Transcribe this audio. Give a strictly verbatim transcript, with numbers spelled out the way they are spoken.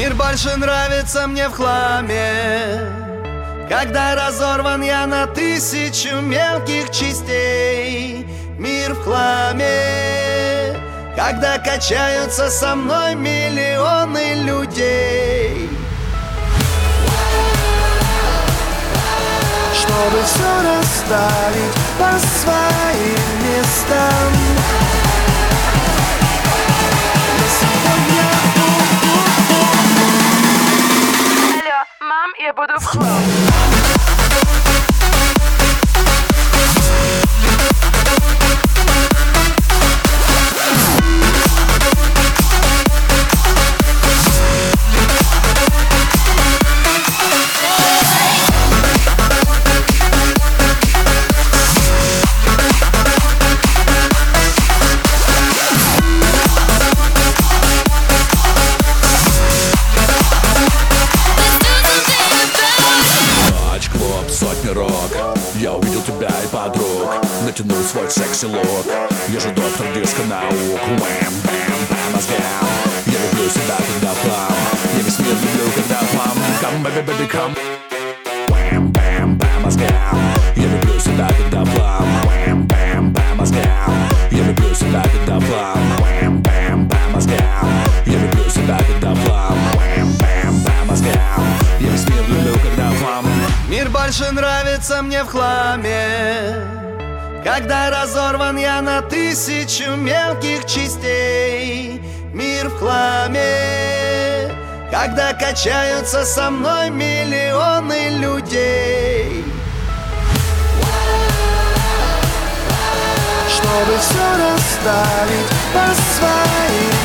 Мир больше нравится мне в хламе, когда разорван я на тысячу мелких частей. Мир в хламе, когда качаются со мной миллионы людей. Чтобы все расставить по своим местам. Алло, мам, я буду в хлам. Я увидел тебя и подруг, натянул свой секси-лук. Я же доктор диско-наук. Уэм, бэм, по мозгам. Я люблю себя, когда плам. Я весь мир люблю, когда плам. Come, baby, baby, come. Уэм, бэм, по мозгам. Я люблю себя, когда плам. Уэм, бэм, по мозгам. Я люблю себя, когда плам. Уэм, бэм, по мозгам. Я люблю себя, когда плам. Уэм, бэм, по мозгам. Я весь мир люблю, когда плам. Мир больше нравится мне в хламе, когда разорван я на тысячу мелких частей. Мир в хламе, когда качаются со мной миллионы людей. Чтобы все расставить по своим